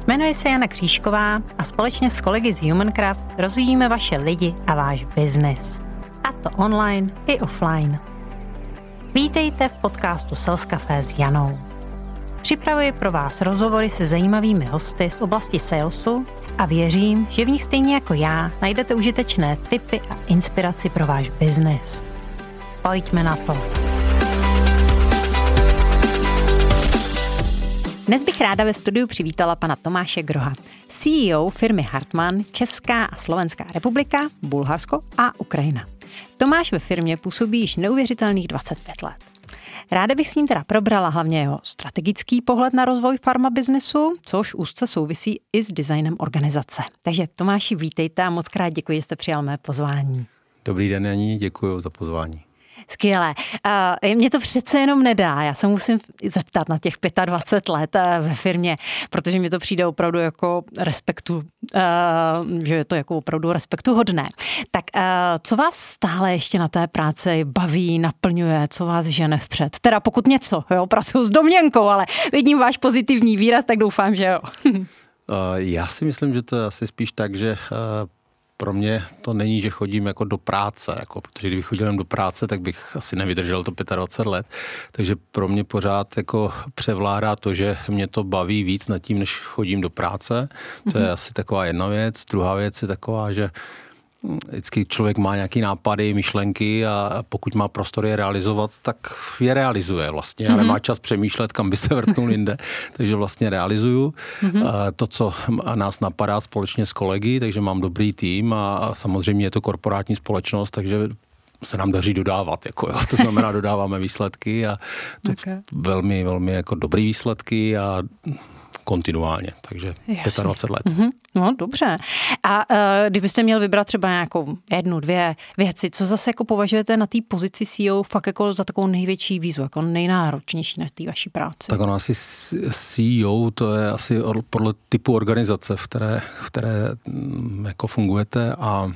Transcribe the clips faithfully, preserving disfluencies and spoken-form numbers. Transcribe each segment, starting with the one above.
Jmenuji se Jana Křížková a společně s kolegy z Humancraft rozvíjíme vaše lidi a váš biznis. A to online i offline. Vítejte v podcastu Sales Café s Janou. Připravuji pro vás rozhovory se zajímavými hosty z oblasti salesu a věřím, že v nich stejně jako já najdete užitečné tipy a inspiraci pro váš biznis. Pojďme na to. Dnes bych ráda ve studiu přivítala pana Tomáše Groha, C E O firmy Hartmann, Česká a Slovenská republika, Bulharsko a Ukrajina. Tomáš ve firmě působí již neuvěřitelných dvacet pět let. Ráda bych s ním teda probrala hlavně jeho strategický pohled na rozvoj farma biznesu, což úzce souvisí i s designem organizace. Takže Tomáši, vítejte a moc krát děkuji, že jste přijal mé pozvání. Dobrý den, Janí, děkuji za pozvání. Skvělé. Uh, mě to přece jenom nedá. Já se musím zeptat na těch dvacet pět let uh, ve firmě, protože mi to přijde opravdu jako respektu, uh, že je to jako opravdu respektu hodné. Tak uh, co vás stále ještě na té práci baví, naplňuje, co vás žene vpřed? Teda pokud něco, jo, pracuji s domněnkou, ale vidím váš pozitivní výraz, tak doufám, že jo. uh, já si myslím, že to je asi spíš tak, že uh, pro mě to není, že chodím jako do práce, jako, protože kdybych chodil do práce, tak bych asi nevydržel to dvacet pět let. Takže pro mě pořád jako převládá to, že mě to baví víc nad tím, než chodím do práce. To je mm-hmm. asi taková jedna věc. Druhá věc je taková, že vždycky člověk má nějaký nápady, myšlenky a pokud má prostor je realizovat, tak je realizuje vlastně. A nemá čas přemýšlet, kam by se vrtnul jinde. Takže vlastně realizuju mm-hmm. to, co nás napadá společně s kolegy, takže mám dobrý tým a samozřejmě je to korporátní společnost, takže se nám daří dodávat, jako jo. To znamená, dodáváme výsledky a to okay. velmi, velmi jako dobrý výsledky a kontinuálně, takže dvacet pět let. Mm-hmm. No, dobře. A uh, kdybyste měl vybrat třeba nějakou jednu, dvě věci, co zase jako považujete na té pozici C E O fakt jako za takovou největší výzvu, jako nejnáročnější na té vaší práci? Tak ono asi C E O, to je asi podle typu organizace, v které, v které jako fungujete a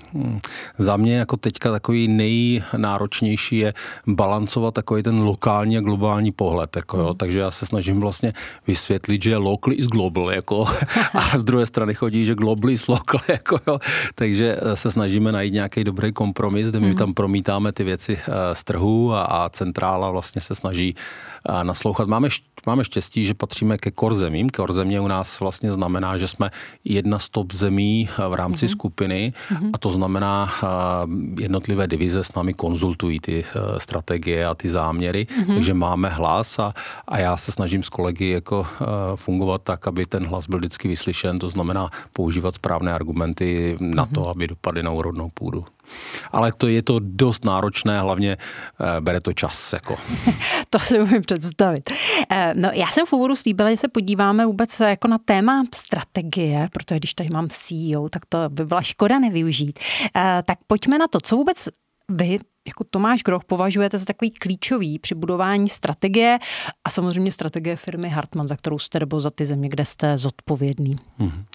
za mě jako teďka takový nejnáročnější je balancovat takový ten lokální a globální pohled, jako jo. Mm. Takže já se snažím vlastně vysvětlit, že local is global, jako a z druhé strany chodí, že global is local, jako jo. Takže se snažíme najít nějaký dobrý kompromis, kde my mm. tam promítáme ty věci z trhu a, a centrála vlastně se snaží naslouchat. Máme, máme štěstí, že patříme ke core zemím. Core země u nás vlastně znamená, že jsme jedna z top zemí v rámci mm. skupiny mm. a to znamená jednotlivé divize s námi konzultují ty strategie a ty záměry, mm. takže máme hlas a, a já se snažím s kolegy jako fungovat tak, aby ten hlas byl vždycky vyslyšen, to znamená používat správné argumenty na to, aby dopadly na úrodnou půdu. Ale to je to dost náročné, hlavně e, bere to čas. Jako. To si umím představit. E, no, já jsem v úvodu slíbila, že se podíváme vůbec jako na téma strategie, protože když tady mám C E O, tak to by byla škoda nevyužít. E, tak pojďme na to, co vůbec vy jako Tomáš Groh považujete za takový klíčový při budování strategie a samozřejmě strategie firmy Hartmann, za kterou jste, nebo za ty země, kde jste zodpovědný. Hmm.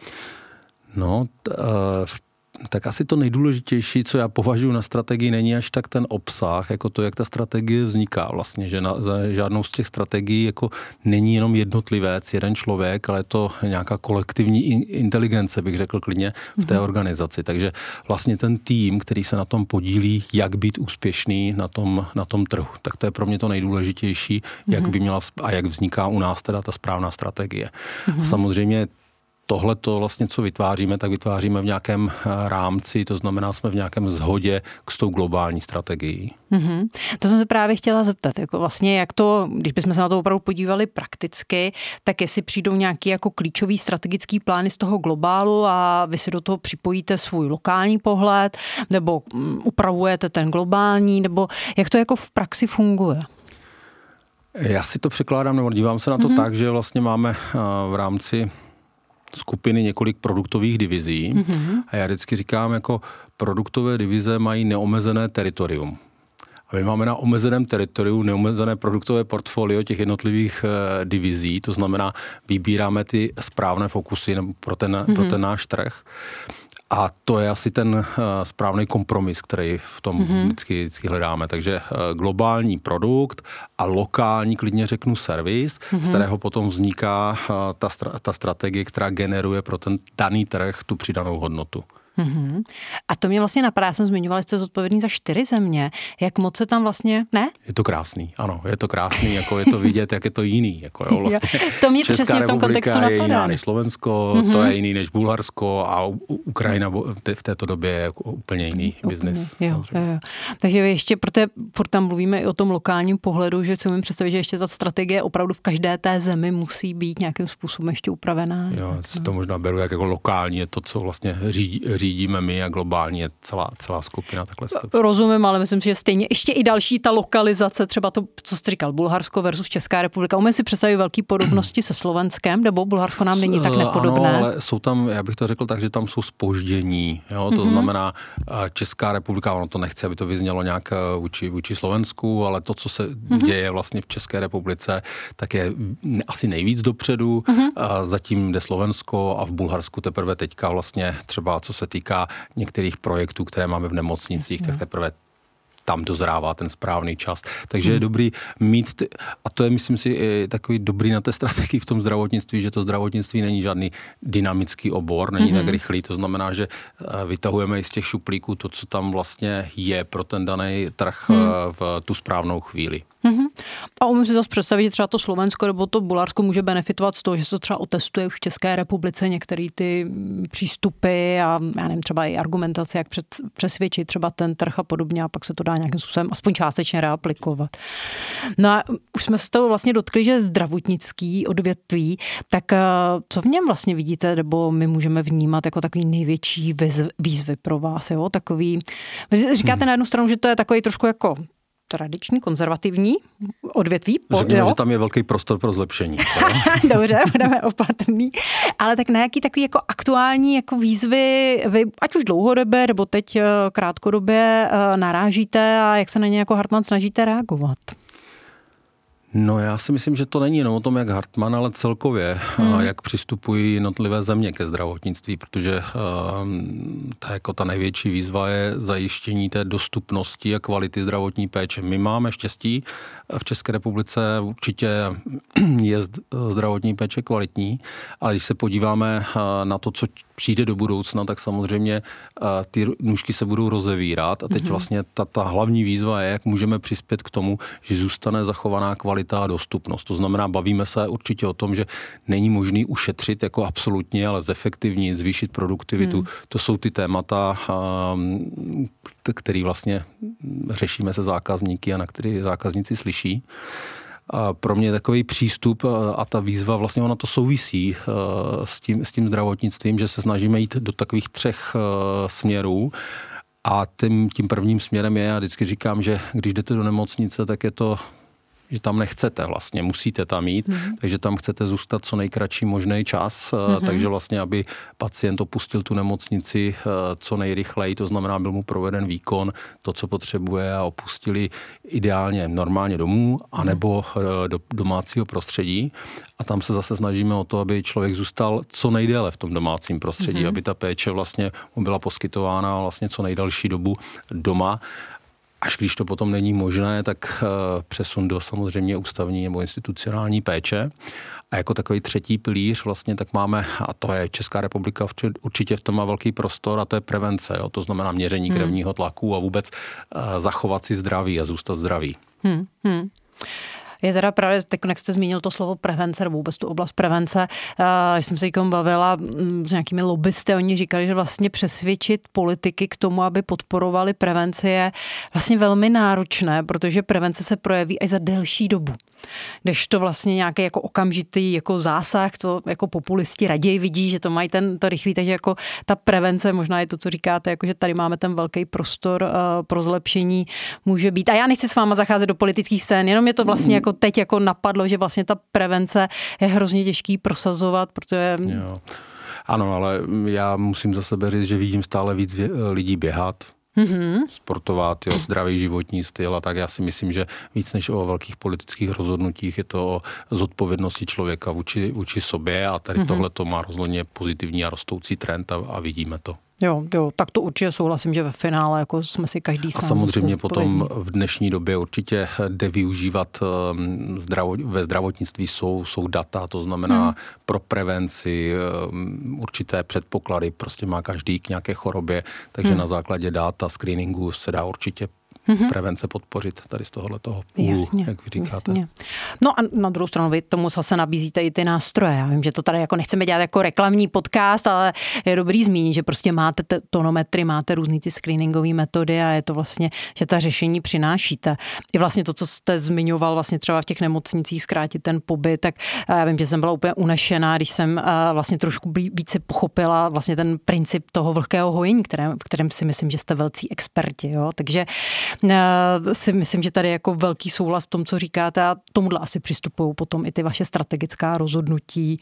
No, t, uh, tak asi to nejdůležitější, co já považuji na strategii, není až tak ten obsah, jako to, jak ta strategie vzniká vlastně, že na, za žádnou z těch strategií jako není jenom jednotlivec, jeden člověk, ale je to nějaká kolektivní inteligence, bych řekl klidně, v té mm-hmm. organizaci. Takže vlastně ten tým, který se na tom podílí, jak být úspěšný na tom, na tom trhu, tak to je pro mě to nejdůležitější, mm-hmm. jak by měla a jak vzniká u nás teda ta správná strategie. Mm-hmm. Samozřejmě tohle to vlastně, co vytváříme, tak vytváříme v nějakém rámci, to znamená, jsme v nějakém shodě s tou globální strategií. Mm-hmm. To jsem se právě chtěla zeptat, jako vlastně jak to, když bychom se na to opravdu podívali prakticky, tak jestli přijdou nějaký jako klíčový strategický plány z toho globálu a vy si do toho připojíte svůj lokální pohled, nebo upravujete ten globální, nebo jak to jako v praxi funguje? Já si to překládám, nebo dívám se na to mm-hmm. tak, že vlastně máme v rámci skupiny několik produktových divizí mm-hmm. a já vždycky říkám, jako produktové divize mají neomezené teritorium. A my máme na omezeném teritoriu neomezené produktové portfolio těch jednotlivých e, divizí, to znamená, vybíráme ty správné fokusy pro ten, mm-hmm. pro ten náš trh. A to je asi ten uh, správný kompromis, který v tom mm-hmm. vždycky, vždycky hledáme. Takže uh, globální produkt a lokální, klidně řeknu, servis, mm-hmm. z kterého potom vzniká uh, ta, stra- ta strategie, která generuje pro ten daný trh tu přidanou hodnotu. Mm-hmm. A to mě vlastně napadá, já jsem zmiňovala, že jste zodpovědný za čtyři země. Jak moc se tam vlastně, ne? Je to krásný, ano, je to krásný, jako je to vidět, jak je to jiný. Jako jo, vlastně jo, to mě Česká přesně v tom kontextu republika napadá. Je jiná než Slovensko, mm-hmm. to je jiný než Bulharsko a Ukrajina v této době je jako úplně jiný biznis. Jo, jo, jo. Takže ještě, protože furt tam mluvíme i o tom lokálním pohledu, že si umím představit, že ještě ta strategie opravdu v každé té zemi musí být nějakým způsobem ještě upravená. Jo, si to možná beru jak jako lokální, je to, co vlastně řídí, řídíme my a globálně celá, celá skupina takhle. Rozumím, ale myslím si, že stejně ještě i další ta lokalizace, třeba to, co jste říkal, Bulharsko versus Česká republika. Umím si představit velké podobnosti se Slovenskem, nebo Bulharsko nám není tak nepodobné? Ano, ale jsou tam, já bych to řekl tak, že tam jsou zpoždění. Jo? To mm-hmm. znamená, Česká republika, ono to nechce, aby to vyznělo nějak vůči, vůči Slovensku, ale to, co se mm-hmm. děje vlastně v České republice, tak je asi nejvíc dopředu. Mm-hmm. Zatím jde Slovensko a v Bulharsku teprve teďka vlastně třeba, co se týká některých projektů, které máme v nemocnicích, tak teprve tam dozrává ten správný čas. Takže hmm. je dobrý mít, ty, a to je, myslím si, takový dobrý na té strategii v tom zdravotnictví, že to zdravotnictví není žádný dynamický obor, není hmm. tak rychlý, to znamená, že vytahujeme i z těch šuplíků to, co tam vlastně je pro ten daný trh hmm. v tu správnou chvíli. Mm-hmm. A umím si zase představit, že třeba to Slovensko nebo to Bulharsko může benefitovat z toho, že se to třeba otestuje už v České republice některé ty přístupy a já nevím, třeba i argumentace, jak před, přesvědčit třeba ten trh a podobně a pak se to dá nějakým způsobem aspoň částečně reaplikovat. No a už jsme se toho vlastně dotkli, že zdravotnický odvětví, tak co v něm vlastně vidíte, nebo my můžeme vnímat jako takový největší výzvy pro vás, jo? Takový, vy říkáte hmm. na jednu stranu, že to je takový trošku jako tradiční, konzervativní odvětví. Řekněme, že tam je velký prostor pro zlepšení. Dobře, budeme opatrný. Ale tak na jaký takový jako aktuální jako výzvy, vy ať už dlouhodobě, nebo teď krátkodobě narážíte a jak se na ně jako Hartmann snažíte reagovat? No já si myslím, že to není jenom o tom, jak Hartmann, ale celkově, hmm. jak přistupují jednotlivé země ke zdravotnictví, protože uh, ta, jako ta největší výzva je zajištění té dostupnosti a kvality zdravotní péče. My máme štěstí, v České republice určitě je zdravotní péče kvalitní, ale když se podíváme uh, na to, co přijde do budoucna, tak samozřejmě uh, ty nůžky se budou rozevírat a teď hmm. vlastně ta, ta hlavní výzva je, jak můžeme přispět k tomu, že zůstane zachovaná kvalita a dostupnost. To znamená, bavíme se určitě o tom, že není možný ušetřit jako absolutně, ale zefektivnit, zvýšit produktivitu. Hmm. To jsou ty témata, které vlastně řešíme se zákazníky a na které zákazníci slyší. A pro mě takový přístup a ta výzva, vlastně ona to souvisí s tím, s tím zdravotnictvím, že se snažíme jít do takových třech směrů. A tím, tím prvním směrem je, já vždycky říkám, že když jdete do nemocnice, tak je to, že tam nechcete vlastně, musíte tam jít, mm-hmm. takže tam chcete zůstat co nejkratší možný čas, mm-hmm. takže vlastně, aby pacient opustil tu nemocnici co nejrychleji, to znamená, byl mu proveden výkon, to, co potřebuje a opustili ideálně normálně domů, anebo do domácího prostředí. A tam se zase snažíme o to, aby člověk zůstal co nejdéle v tom domácím prostředí, mm-hmm. aby ta péče vlastně mu byla poskytována vlastně co nejdelší dobu doma. Až když to potom není možné, tak přesun do samozřejmě ústavní nebo institucionální péče. A jako takový třetí pilíř vlastně tak máme, a to je Česká republika určitě v tom má velký prostor, a to je prevence. Jo? To znamená měření krevního tlaku a vůbec zachovat si zdraví a zůstat zdravý. Hmm, hmm. Je teda právě, teď jak jste zmínil to slovo prevence, nebo vůbec tu oblast prevence, když jsem se jikom bavila s nějakými lobbysty, oni říkali, že vlastně přesvědčit politiky k tomu, aby podporovali prevenci, je vlastně velmi náročné, protože prevence se projeví až za delší dobu. Když to vlastně nějaký jako okamžitý jako zásah, to jako populisti raději vidí, že to mají ten to rychlý, takže jako ta prevence, možná je to, co říkáte, jako že tady máme ten velký prostor uh, pro zlepšení, může být. A já nechci s váma zacházet do politických scén, jenom je to vlastně jako teď jako napadlo, že vlastně ta prevence je hrozně těžký prosazovat, protože... Jo. Ano, ale já musím za sebe říct, že vidím stále víc lidí běhat, Mm-hmm. sportovat, jo, zdravý životní styl a tak. Já si myslím, že víc než o velkých politických rozhodnutích je to o zodpovědnosti člověka vůči, vůči sobě a tady mm-hmm. tohle to má rozhodně pozitivní a rostoucí trend a, a vidíme to. Jo, jo, tak to určitě souhlasím, že ve finále jako jsme si každý sám. A samozřejmě potom v dnešní době určitě jde využívat zdravo, ve zdravotnictví jsou, jsou data, to znamená hmm. pro prevenci určité předpoklady, prostě má každý k nějaké chorobě, takže hmm. na základě dat a screeningu se dá určitě mm-hmm. prevence podpořit tady z tohohle toho půlu, jasně, jak vy říkáte. Jasně. No a na druhou stranu vy tomu zase nabízíte i ty nástroje. Já vím, že to tady jako nechceme dělat jako reklamní podcast, ale je dobrý zmínit, že prostě máte tonometry, máte různý ty screeningové metody a je to vlastně, že ta řešení přinášíte. I vlastně to, co jste zmiňoval vlastně třeba v těch nemocnicích zkrátit ten pobyt, tak já vím, že jsem byla úplně unešená, když jsem vlastně trošku více pochopila vlastně ten princip toho vlhkého hojení, které, kterém si myslím, že jste velcí experti. Jo? Takže si myslím, že tady je jako velký souhlas v tom, co říkáte a tomuhle asi přistupují potom i ty vaše strategická rozhodnutí,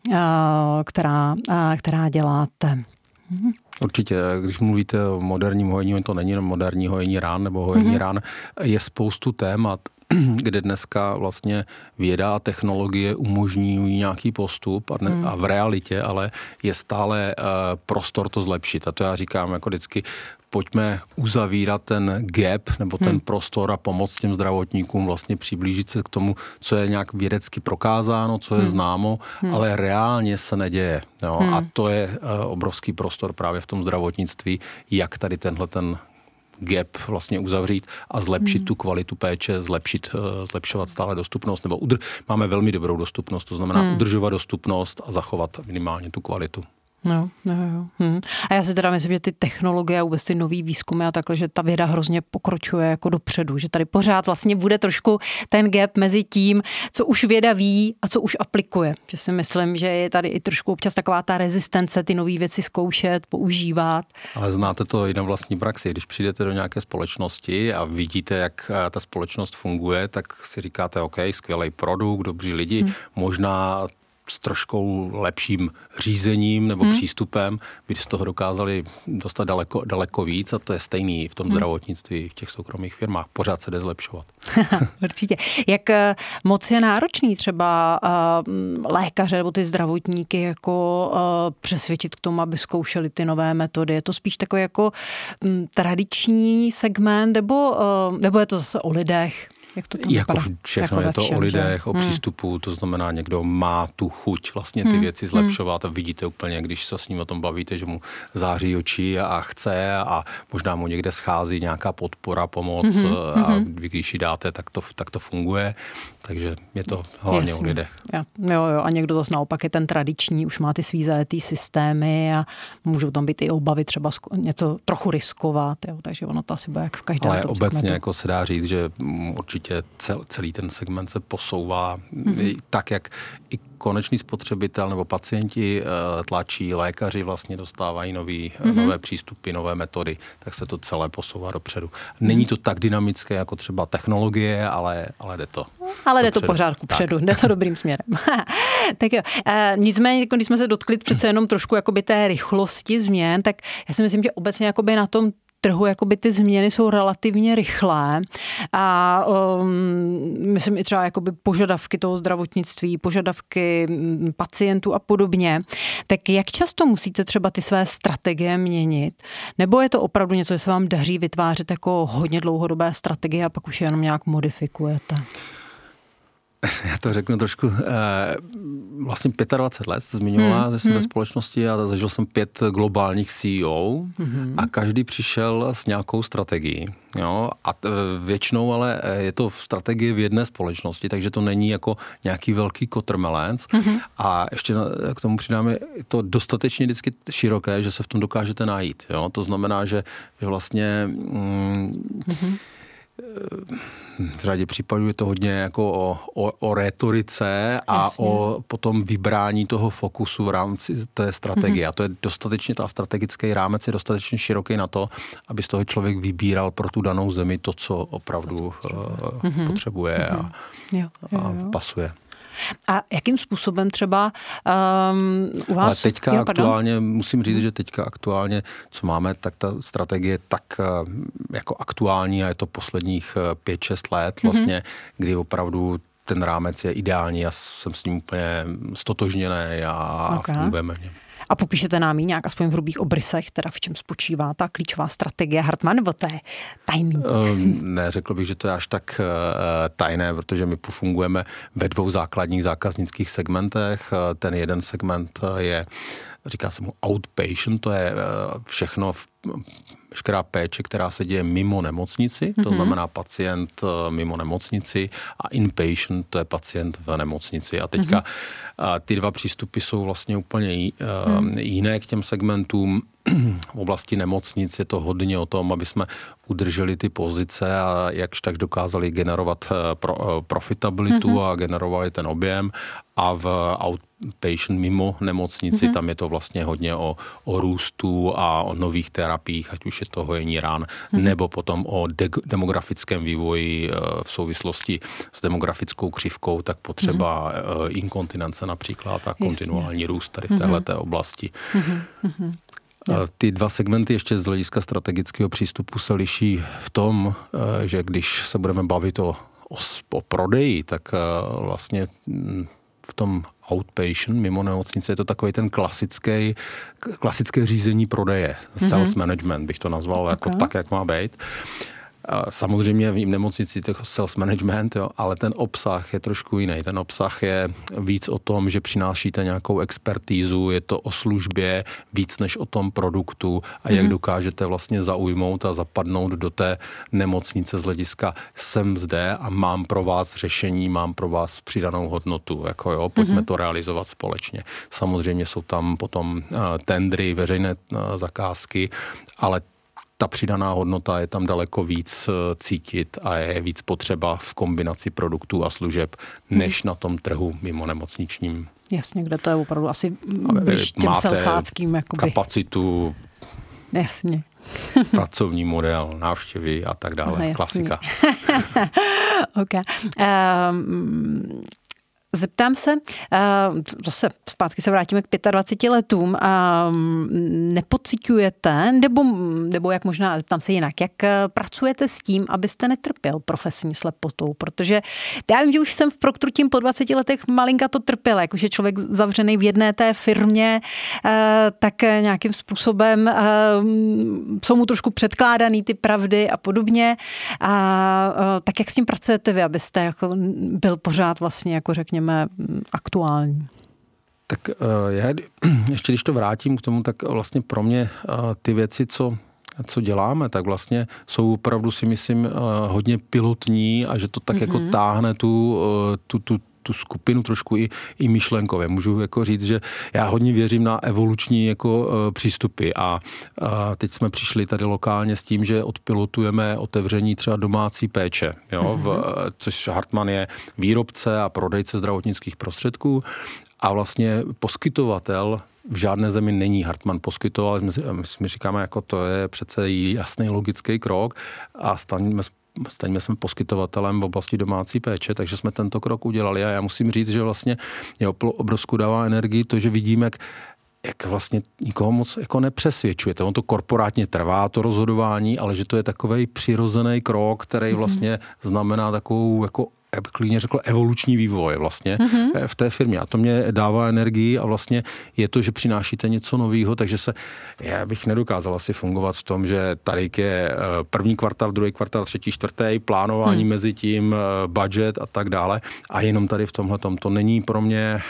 která, která děláte. Mhm. Určitě, když mluvíte o moderním hojení, to není jenom moderní hojení rán nebo hojení mm-hmm. rán, je spoustu témat, kde dneska vlastně věda a technologie umožňují nějaký postup a, ne, mm. a v realitě ale je stále uh, prostor to zlepšit. A to já říkám jako vždycky, pojďme uzavírat ten gap nebo ten hmm. prostor a pomoct těm zdravotníkům vlastně přiblížit se k tomu, co je nějak vědecky prokázáno, co je hmm. známo, hmm. ale reálně se neděje. Jo? Hmm. A to je uh, obrovský prostor právě v tom zdravotnictví, jak tady tenhle ten gap vlastně uzavřít a zlepšit hmm. tu kvalitu péče, zlepšit, uh, zlepšovat stále dostupnost, nebo udr- máme velmi dobrou dostupnost, to znamená hmm. udržovat dostupnost a zachovat minimálně tu kvalitu. No, no, jo. Hm. A já si teda myslím, že ty technologie a vůbec ty nový výzkumy a takhle, že ta věda hrozně pokročuje jako dopředu, že tady pořád vlastně bude trošku ten gap mezi tím, co už věda ví a co už aplikuje. Že si myslím, že je tady i trošku občas taková ta rezistence ty nové věci zkoušet, používat. Ale znáte to i na vlastní praxi. Když přijdete do nějaké společnosti a vidíte, jak ta společnost funguje, tak si říkáte, OK, skvělý produkt, dobří lidi, hm. možná s troškou lepším řízením nebo hmm. přístupem, by z toho dokázali dostat daleko, daleko víc a to je stejný v tom hmm. zdravotnictví, v těch soukromých firmách. Pořád se jde zlepšovat. Určitě. Jak moc je náročný třeba uh, lékaře nebo ty zdravotníky jako uh, přesvědčit k tomu, aby zkoušeli ty nové metody? Je to spíš takový jako um, tradiční segment nebo, uh, nebo je to zase o lidech? Jak to jako všechno jako je to všem, o lidech, že? O přístupu, hmm. to znamená, někdo má tu chuť vlastně ty hmm. věci zlepšovat a vidíte úplně, když se s ním o tom bavíte, že mu září oči a chce a možná mu někde schází nějaká podpora, pomoc hmm. a vy, když ji dáte, tak to, tak to funguje. Takže je to hlavně Jasně. o lidech. Ja. Jo, jo, a někdo zase naopak je ten tradiční, už má ty svý zajetý systémy a můžou tam být i obavy třeba něco trochu riskovat, jo, takže ono to asi bude jak v každém. Ale obecně segmentu. Jako se dá říct, že určitě cel, celý ten segment se posouvá mm-hmm. tak, jak i konečný spotřebitel nebo pacienti tlačí, lékaři vlastně dostávají nový, mm-hmm. nové přístupy, nové metody, tak se to celé posouvá dopředu. Není to tak dynamické jako třeba technologie, ale, ale jde to. Ale jde to pořád kupředu, jde to dobrým směrem. Tak jo, e, nicméně, když jsme se dotkli přece jenom trošku jakoby té rychlosti změn, tak já si myslím, že obecně jakoby na tom trhu jakoby ty změny jsou relativně rychlé a um, myslím i třeba jakoby požadavky toho zdravotnictví, požadavky pacientů a podobně. Tak jak často musíte třeba ty své strategie měnit? Nebo je to opravdu něco, že se vám daří vytvářet jako hodně dlouhodobé strategie a pak už je jenom nějak modifikujete? Já to řeknu trošku, vlastně dvacet pět let jste zmiňovala, hmm. že jsem hmm. ve společnosti a zažil jsem pět globálních C E O hmm. a každý přišel s nějakou strategií. Jo? A většinou ale je to strategie v jedné společnosti, takže to není jako nějaký velký kotrmelec. Hmm. A ještě k tomu přidáme, je to dostatečně vždycky široké, že se v tom dokážete najít. Jo? To znamená, že, že vlastně... Mm, hmm. v řadě případů je to hodně jako o, o, o rétorice a Jasně. o potom vybrání toho fokusu v rámci té strategie. Mm-hmm. A to je dostatečně, ta strategický rámec je dostatečně široký na to, aby z toho člověk vybíral pro tu danou zemi to, co opravdu to, co potřebuje, uh, potřebuje mm-hmm. a, jo, jo, jo. a pasuje. A jakým způsobem třeba um, u vás... Ale teďka jo, aktuálně, musím říct, že teďka aktuálně, co máme, tak ta strategie tak jako aktuální a je to posledních pět šest let vlastně, mm-hmm. kdy opravdu ten rámec je ideální, já jsem s ním úplně stotožněný a okay. fungujeme v něm. A popíšete nám ji nějak aspoň v hrubých obrysech, teda v čem spočívá ta klíčová strategie Hartmann, nebo to je tajný? Um, ne, řekl bych, že to je až tak uh, tajné, protože my fungujeme ve dvou základních zákaznických segmentech. Uh, ten jeden segment je, říká se mu outpatient, to je uh, všechno v veškerá péče, která se děje mimo nemocnici, to znamená pacient mimo nemocnici, a inpatient, to je pacient v nemocnici. A teďka mm-hmm. ty dva přístupy jsou vlastně úplně jiné k těm segmentům. V oblasti nemocnic je to hodně o tom, aby jsme udrželi ty pozice a jakž tak dokázali generovat pro, profitabilitu mm-hmm. a generovali ten objem. A v outpatient mimo nemocnici, mm-hmm. tam je to vlastně hodně o, o růstu a o nových terapiích, ať už je to hojení ran, mm-hmm. nebo potom o de- demografickém vývoji v souvislosti s demografickou křivkou, tak potřeba mm-hmm. inkontinence například a kontinuální růst tady v téhleté mm-hmm. oblasti. Mm-hmm. Ty dva segmenty ještě z hlediska strategického přístupu se liší v tom, že když se budeme bavit o, o, o prodeji, tak vlastně v tom outpatient, mimo nemocnice, je to takový ten klasický, klasické řízení prodeje. Mm-hmm. Sales management bych to nazval, okay. jako tak, jak má být. Samozřejmě v nemocnici to sales management, jo, ale ten obsah je trošku jiný. Ten obsah je víc o tom, že přinášíte nějakou expertízu, je to o službě víc než o tom produktu a mm-hmm. jak dokážete vlastně zaujmout a zapadnout do té nemocnice z hlediska jsem zde a mám pro vás řešení, mám pro vás přidanou hodnotu, jako jo, pojďme mm-hmm. to realizovat společně. Samozřejmě jsou tam potom uh, tendry, veřejné uh, zakázky, ale ta přidaná hodnota je tam daleko víc cítit a je víc potřeba v kombinaci produktů a služeb, než hmm. na tom trhu mimo nemocničním. Jasně, kde to je opravdu asi blíž těm selsáckým. Jakoby. Kapacitu, jasně. pracovní model, návštěvy a tak dále. Aha, klasika. OK. Um, Zeptám se, zase zpátky se vrátíme k dvaceti pěti letům, nepociťujete, nebo, nebo jak možná, zeptám se jinak, jak pracujete s tím, abyste netrpěl profesní slepotou, protože já vím, že už jsem v Proctoru tím po dvaceti letech malinka to trpěl, jakože člověk zavřený v jedné té firmě, tak nějakým způsobem jsou mu trošku předkládaný ty pravdy a podobně, a tak jak s tím pracujete vy, abyste jako byl pořád vlastně, jako řekněme, aktuální? Tak já ještě když to vrátím k tomu, tak vlastně pro mě ty věci, co, co děláme, tak vlastně jsou opravdu si myslím hodně pilotní a že to tak mm-hmm. jako táhne tu, tu, tu tu skupinu trošku i, i myšlenkově. Můžu jako říct, že já hodně věřím na evoluční jako uh, přístupy a, a teď jsme přišli tady lokálně s tím, že odpilotujeme otevření třeba domácí péče, jo, v, což Hartmann je výrobce a prodejce zdravotnických prostředků a vlastně poskytovatel v žádné zemi není Hartmann poskytoval, my, my říkáme, jako to je přece jasný logický krok a staneme Staňme jsme poskytovatelem v oblasti domácí péče, takže jsme tento krok udělali a já musím říct, že vlastně je obrovskou dává energii to, že vidíme, jak, jak vlastně nikoho moc jako nepřesvědčujete. On to korporátně trvá, to rozhodování, ale že to je takovej přirozený krok, který vlastně znamená takovou jako já bych klidně řekl, evoluční vývoj vlastně mm-hmm. v té firmě. A to mě dává energii a vlastně je to, že přinášíte něco nového, takže se, já bych nedokázal asi fungovat v tom, že tady je první kvartál, druhý kvartál, třetí, čtvrtý, plánování mm. mezi tím, budget a tak dále. A jenom tady v tomhletom to není pro mě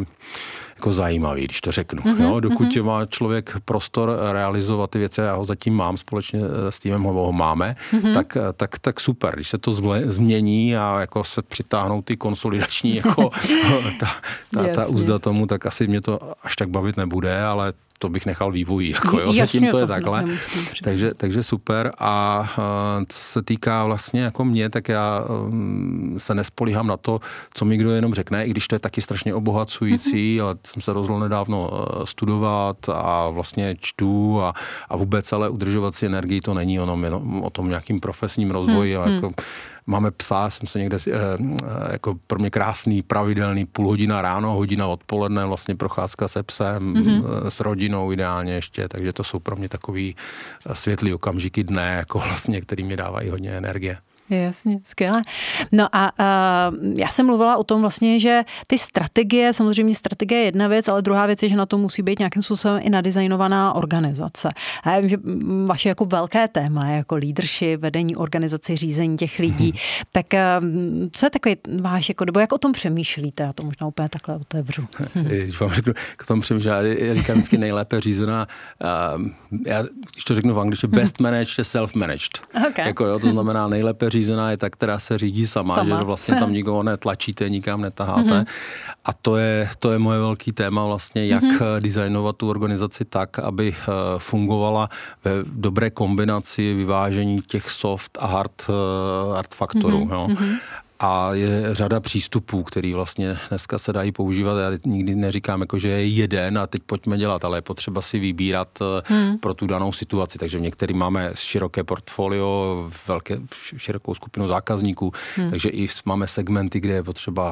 jako zajímavý, když to řeknu. Mm-hmm, jo? Dokud mm-hmm. má člověk prostor realizovat ty věci, já ho zatím mám, společně s týmem ho máme, mm-hmm. tak, tak, tak super. Když se to změní a jako se přitáhnou ty konsolidační jako ta, ta, ta úzda tomu, tak asi mě to až tak bavit nebude, ale to bych nechal vývoji, jako jo, zatím to je takhle. Takže, takže super a uh, co se týká vlastně jako mě, tak já um, se nespolíhám na to, co mi kdo jenom řekne, i když to je taky strašně obohacující, mm-hmm. ale jsem se rozhodl nedávno uh, studovat a vlastně čtu a, a vůbec ale udržovat si energii, to není jenom, jenom o tom nějakým profesním rozvoji, mm-hmm. ale jako máme psa, jsem se někde, eh, jako pro mě krásný, pravidelný, půl hodina ráno, hodina odpoledne, vlastně procházka se psem, mm-hmm. s rodinou ideálně ještě, takže to jsou pro mě takový světlý okamžiky dne, jako vlastně, který mi dávají hodně energie. Jasně, skvělé. No a uh, já jsem mluvila o tom vlastně, že ty strategie, samozřejmě strategie je jedna věc, ale druhá věc je, že na to musí být nějakým způsobem i nadizajnovaná organizace. A já vím, že vaše jako velké téma je jako leadership, vedení organizace, řízení těch lidí. Hmm. Tak uh, co je takový váš, jako, nebo jak o tom přemýšlíte? Já to možná úplně takhle otevřu. Když vám řeknu, k tomu přemýšlím, já říkám vždycky nejlépe řízená, uh, já, když to řeknu v angličtině, best managed je self-managed. Okay. Jako jo, to znamená nejlépe řízená je ta, která se řídí sama, sama. Že vlastně tam nikoho netlačíte, nikam netaháte. Mm-hmm. A to je, to je moje velký téma vlastně, jak mm-hmm. designovat tu organizaci tak, aby fungovala ve dobré kombinaci vyvážení těch soft a hard, hard faktorů. Mm-hmm. Jo. Mm-hmm. A je řada přístupů, který vlastně dneska se dají používat. Já nikdy neříkám, jako, že je jeden a teď pojďme dělat, ale je potřeba si vybírat hmm. pro tu danou situaci. Takže v některých máme široké portfolio, velké, širokou skupinu zákazníků, hmm. takže i máme segmenty, kde je potřeba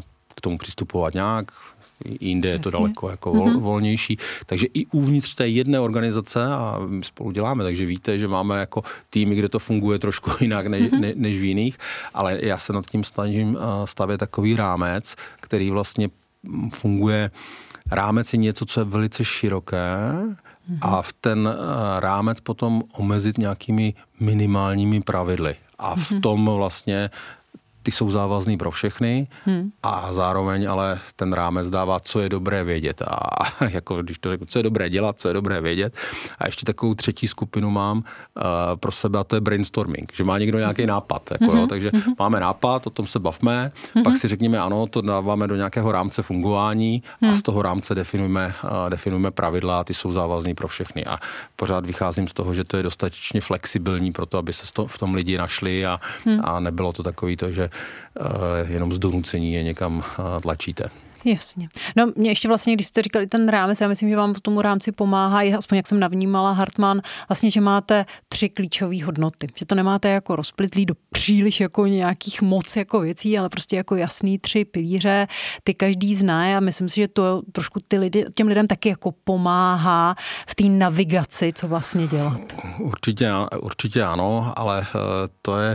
k tomu přistupovat nějak. Jinde je to Jasně. daleko jako vol, mm-hmm. volnější. Takže i uvnitř té jedné organizace a my spolu děláme, takže víte, že máme jako týmy, kde to funguje trošku jinak než, mm-hmm. ne, než v jiných, ale já se nad tím snažím stavět takový rámec, který vlastně funguje. Rámec je něco, co je velice široké mm-hmm. a v ten rámec potom omezit nějakými minimálními pravidly. A v mm-hmm. tom vlastně ty jsou závazný pro všechny hmm. a zároveň ale ten rámec dává, co je dobré vědět. A jako když to řeknu, co je dobré dělat, co je dobré vědět. A ještě takovou třetí skupinu mám uh, pro sebe a to je brainstorming, že má někdo nějaký nápad. Jako, mm-hmm. jo, takže mm-hmm. máme nápad, o tom se bavme, mm-hmm. pak si řekněme ano, to dáváme do nějakého rámce fungování mm. a z toho rámce definujeme, uh, definujeme pravidla a ty jsou závazný pro všechny. A pořád vycházím z toho, že to je dostatečně flexibilní pro to, aby se v tom lidi našli a, mm. a nebylo to takový to, že Uh, jenom z donucení je někam uh, tlačíte. Jasně. No mě ještě vlastně, když jste říkali ten rámec, já myslím, že vám v tomu rámci pomáhá, aspoň jak jsem navnímala Hartmann, vlastně, že máte tři klíčové hodnoty. Že to nemáte jako rozplitlý do příliš jako nějakých moc jako věcí, ale prostě jako jasný tři pilíře, ty každý zná a myslím si, že to trošku ty lidi, těm lidem taky jako pomáhá v té navigaci, co vlastně dělat. Určitě, určitě ano, ale uh, to je,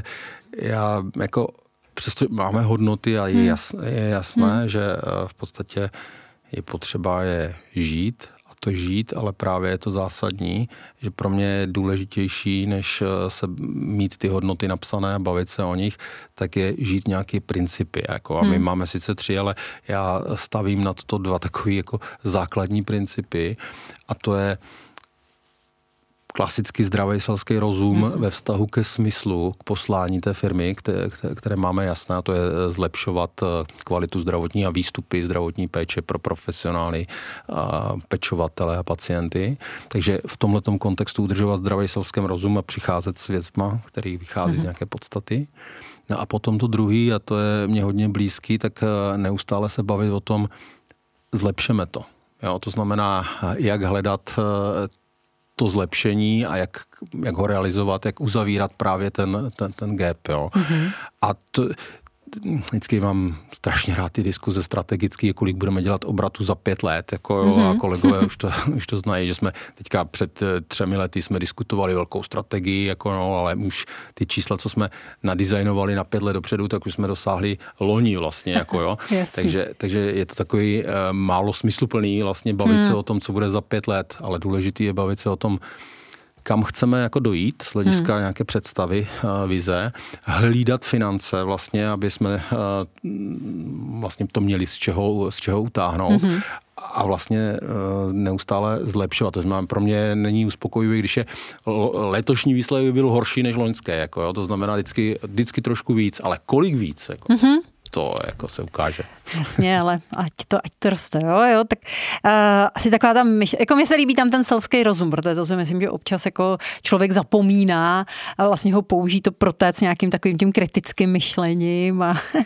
já jako přesto máme hodnoty a je, jas, je jasné, hmm. že v podstatě je potřeba je žít a to žít, ale právě je to zásadní, že pro mě je důležitější, než se mít ty hodnoty napsané a bavit se o nich, tak je žít nějaké principy. Jako. A my hmm. máme sice tři, ale já stavím na to dva takové jako základní principy a to je klasicky zdravý selský rozum mm-hmm. ve vztahu ke smyslu, k poslání té firmy, které, které máme jasné, to je zlepšovat kvalitu zdravotní a výstupy zdravotní péče pro profesionály, a pečovatele a pacienty. Takže v tomhletom kontextu udržovat zdravý selský rozum a přicházet s věcma, který vychází mm-hmm. z nějaké podstaty. No a potom to druhý, a to je mě hodně blízký, tak neustále se bavit o tom, zlepšeme to. Jo, to znamená, jak hledat to zlepšení a jak, jak ho realizovat, jak uzavírat právě ten, ten, ten gap. Jo. Mm-hmm. A to, vždycky mám strašně rád ty diskuze strategické, kolik budeme dělat obratu za pět let. Jako, jo, mm-hmm. A kolegové už to, už to znají, že jsme teďka před třemi lety jsme diskutovali velkou strategii, jako no, ale už ty čísla, co jsme nadizajnovali na pět let dopředu, tak už jsme dosáhli loni vlastně. Jako, jo. takže, takže je to takový uh, málo smysluplný vlastně bavit mm. se o tom, co bude za pět let, ale důležitý je bavit se o tom, kam chceme jako dojít z hlediska hmm. nějaké představy, uh, vize, hlídat finance vlastně, aby jsme uh, vlastně to měli z čeho, z čeho utáhnout hmm. a vlastně uh, neustále zlepšovat. To znamená, pro mě není uspokojivý, když je letošní výsledek by byl horší než loňské, jako, jo? To znamená vždycky, vždycky trošku víc, ale kolik víc? Jako? Hmm. To jako se ukáže. Jasně, ale ať to, ať to roste, jo, jo, tak uh, asi taková tam, myš... jako mně se líbí tam ten selský rozum, protože to si myslím, že občas jako člověk zapomíná a vlastně ho použít to protéct nějakým takovým tím kritickým myšlením a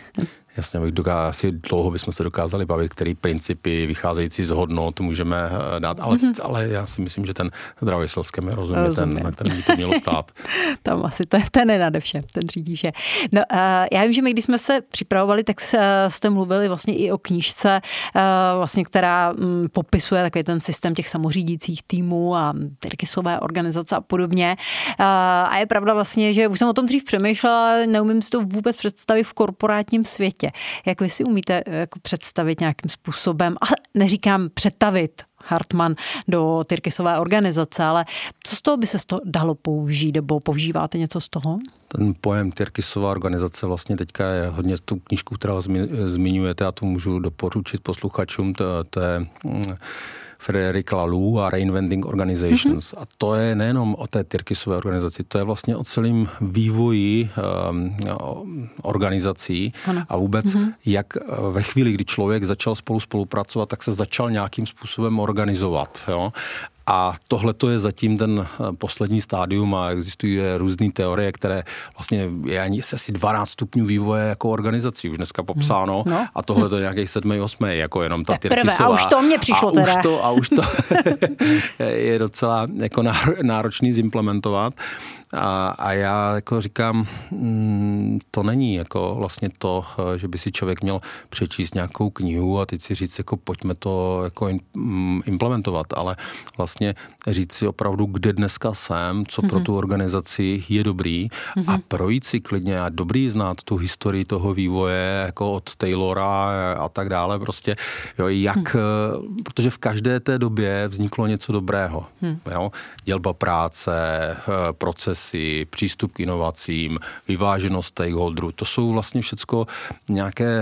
Jasně, asi dlouho bychom se dokázali bavit, který principy vycházející z hodnot můžeme dát, ale, mm-hmm. ale já si myslím, že ten zdravý selský mi rozumí, ten, na kterém by to mělo stát. Tam asi ten, ten je nade vše, ten řídí vše. No, uh, já vím, že my, když jsme se připravovali, tak jste mluvili vlastně i o knížce, uh, vlastně, která um, popisuje takový ten systém těch samořídících týmů a Tyrkisové organizace a podobně. Uh, a je pravda vlastně, že už jsem o tom dřív přemýšlela, ale neumím si to vůbec představit v korporátním světě. Jak vy si umíte jako představit nějakým způsobem, a neříkám přetavit Hartmann do Tyrkisové organizace, ale co z toho by se z toho dalo použít, nebo používáte něco z toho? Ten pojem Tyrkisová organizace vlastně teďka je hodně tu knížku, která zmiňujete, a to můžu doporučit posluchačům, to, to je Frederick Laloux a Reinventing Organizations. Mm-hmm. A to je nejenom o té Tyrkisové organizaci, to je vlastně o celém vývoji um, organizací ano. a vůbec mm-hmm. jak ve chvíli, kdy člověk začal spolu spolupracovat, tak se začal nějakým způsobem organizovat. Jo? A tohle to je zatím ten poslední stádium a existují různé teorie, které vlastně je ani asi dvanáct stupňů vývoje jako organizací už dneska popsáno no. a tohle to je nějaký sedmý, osmý, jako jenom ta Tyrkisová. A už to mě přišlo a teda. Už to, a už to je docela jako náročný zimplementovat. A, a já jako říkám, to není jako vlastně to, že by si člověk měl přečíst nějakou knihu a teď si říct, jako pojďme to jako implementovat, ale vlastně říct si opravdu, kde dneska jsem, co mm-hmm. pro tu organizaci je dobrý mm-hmm. a projít si klidně a dobrý znát tu historii toho vývoje, jako od Taylora a tak dále, prostě, jo, jak, mm. protože v každé té době vzniklo něco dobrého, mm. jo, dělba práce, proces přístup k inovacím, vyváženost stakeholderů. To jsou vlastně všecko nějaké,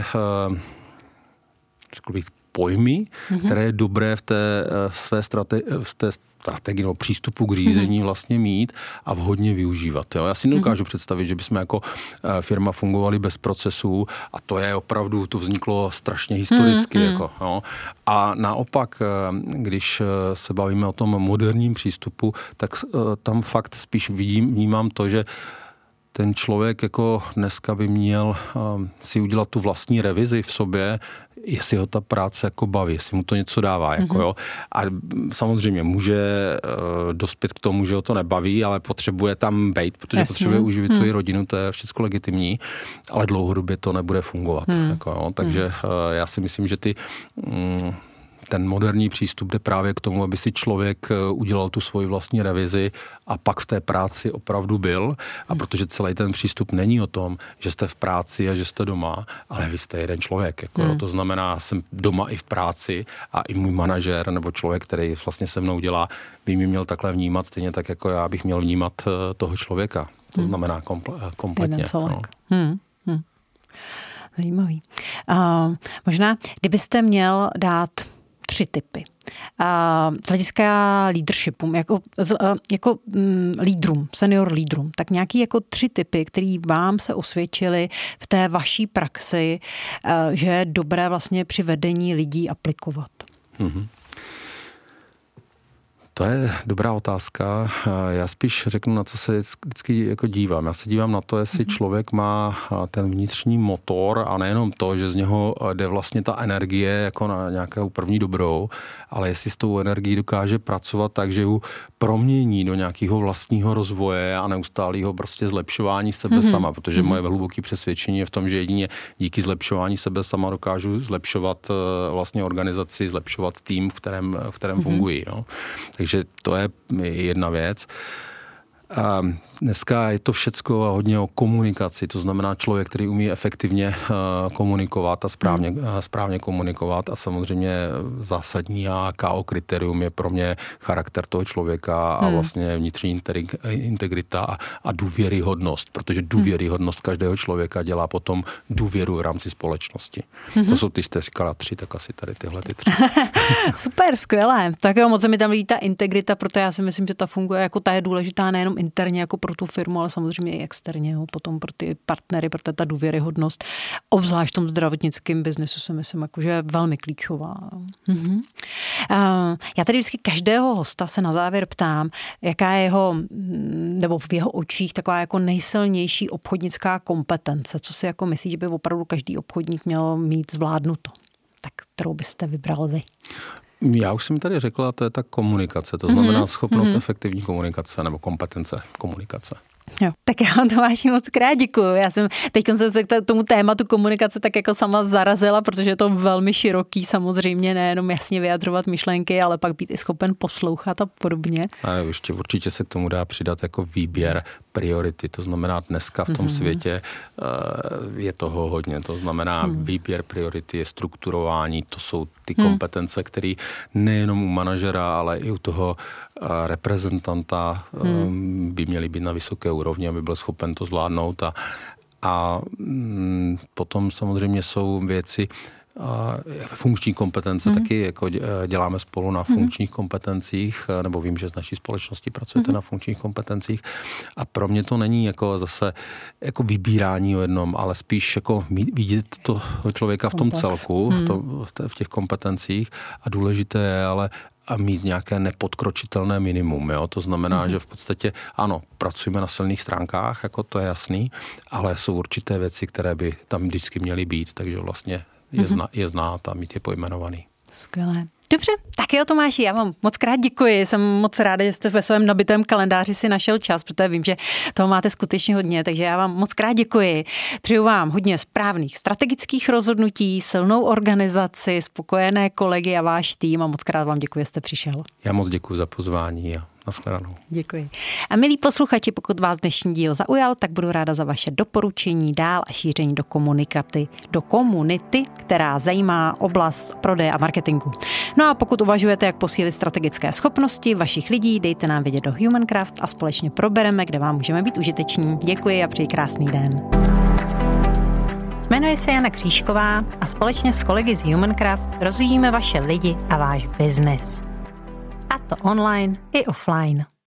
řekl bych, pojmy, mm-hmm. které je dobré v té své strate- v té strategii nebo přístupu k řízení mm-hmm. vlastně mít a vhodně využívat. Jo? Já si nedokážu mm-hmm. představit, že bychom jako firma fungovali bez procesů a to je opravdu, to vzniklo strašně historicky. Mm-hmm. Jako, jo? A naopak, když se bavíme o tom moderním přístupu, tak tam fakt spíš vidím, vnímám to, že ten člověk jako dneska by měl si udělat tu vlastní revizi v sobě, jestli ho ta práce jako baví, jestli mu to něco dává. Jako, mm-hmm. jo. A samozřejmě může uh, dospět k tomu, že ho to nebaví, ale potřebuje tam být, protože Jasně. potřebuje uživit mm. svoji rodinu, to je všechno legitimní, ale dlouhodobě to nebude fungovat. Mm. Jako, jo. Takže mm. uh, já si myslím, že ty... Um, ten moderní přístup jde právě k tomu, aby si člověk udělal tu svoji vlastní revizi a pak v té práci opravdu byl. A protože celý ten přístup není o tom, že jste v práci a že jste doma, ale vy jste jeden člověk. Jako, hmm. To znamená, jsem doma i v práci a i můj manažer nebo člověk, který vlastně se mnou dělá, by mě měl takhle vnímat, stejně tak, jako já bych měl vnímat toho člověka. To hmm. znamená komple- kompletně. Jeden člověk. No. Hmm. Hmm. Zajímavý. Uh, možná, kdybyste měl dát tři typy. Z hlediska leadershipu, jako, jako lídrům, senior lídrům, tak nějaký jako tři typy, které vám se osvědčily v té vaší praxi, že je dobré vlastně při vedení lidí aplikovat. Mm-hmm. To je dobrá otázka. Já spíš řeknu, na co se vždycky jako dívám. Já se dívám na to, jestli mm-hmm. člověk má ten vnitřní motor a nejenom to, že z něho jde vlastně ta energie jako na nějakou první dobrou, ale jestli s tou energií dokáže pracovat tak, že ju promění do nějakého vlastního rozvoje a neustálého prostě zlepšování sebe mm-hmm. sama, protože mm-hmm. moje hluboké přesvědčení je v tom, že jedině díky zlepšování sebe sama dokážu zlepšovat vlastně organizaci, zlepšovat tým, v kterém, v kterém mm-hmm. fungují. Jo. Takže to je jedna věc. A dneska je to všecko hodně o komunikaci, to znamená člověk, který umí efektivně komunikovat a správně, správně komunikovat a samozřejmě zásadní a ká ó kritérium je pro mě charakter toho člověka a vlastně vnitřní integrita a, a důvěryhodnost, protože důvěryhodnost každého člověka dělá potom důvěru v rámci společnosti. Mm-hmm. To jsou ty, jste říkala tři, tak asi tady tyhle ty tři. Super, skvělé. Tak jo, moc se mi tam líbí ta integrita, protože já si myslím, že ta funguje jako ta je důležitá nejenom nejenom interně jako pro tu firmu, ale samozřejmě i externě, jo, potom pro ty partnery, pro ta důvěryhodnost, obzvlášť v tom zdravotnickém biznesu si myslím, jako, že je velmi klíčová. Mhm. Já tady vždycky každého hosta se na závěr ptám, jaká je jeho, nebo v jeho očích taková jako nejsilnější obchodnická kompetence, co si jako myslí, že by opravdu každý obchodník měl mít zvládnuto, tak kterou byste vybral vy? Já už jsem tady řekla, to je ta komunikace, to znamená mm-hmm. schopnost mm-hmm. efektivní komunikace nebo kompetence komunikace. Jo, tak já vám Tomáši moc krát děkuju. Já jsem teď se k tomu tématu komunikace tak jako sama zarazila, protože je to velmi široký samozřejmě, nejenom jasně vyjadřovat myšlenky, ale pak být i schopen poslouchat a podobně. A ještě určitě se k tomu dá přidat jako výběr priority, to znamená dneska v tom mm-hmm. světě uh, je toho hodně, to znamená mm. výběr priority je strukturování, to jsou ty mm. kompetence, které nejenom u manažera, ale i u toho uh, reprezentanta mm. um, by měly být na vysoké úrovni, aby byl schopen to zvládnout a, a mm, potom samozřejmě jsou věci, a funkční kompetence, mm. taky jako děláme spolu na funkčních mm. kompetencích, nebo vím, že z naší společnosti pracujete mm. na funkčních kompetencích a pro mě to není jako zase jako vybírání o jednom, ale spíš jako vidět to člověka v tom celku, mm. v, to, v těch kompetencích a důležité je ale a mít nějaké nepodkročitelné minimum. Jo? To znamená, mm. že v podstatě ano, pracujeme na silných stránkách, jako to je jasný, ale jsou určité věci, které by tam vždycky měly být, takže vlastně je, zna, je znát a mít je pojmenovaný. Skvělé. Dobře, tak jo Tomáši, já vám moc krát děkuji, jsem moc ráda, že jste ve svém nabitém kalendáři si našel čas, protože vím, že toho máte skutečně hodně, takže já vám moc krát děkuji. Přeju vám hodně správných strategických rozhodnutí, silnou organizaci, spokojené kolegy a váš tým a moc krát vám děkuji, že jste přišel. Já moc děkuji za pozvání a nashledanou. Děkuji. A milí posluchači, pokud vás dnešní díl zaujal, tak budu ráda za vaše doporučení dál a šíření do komunikaty, do komunity, která zajímá oblast prodeje a marketingu. No a pokud uvažujete, jak posílit strategické schopnosti vašich lidí, dejte nám vědět do Humancraft a společně probereme, kde vám můžeme být užiteční. Děkuji a přeji krásný den. Jmenuji se Jana Křížková a společně s kolegy z Humancraft rozvíjíme vaše lidi a váš biznes. A to online i offline.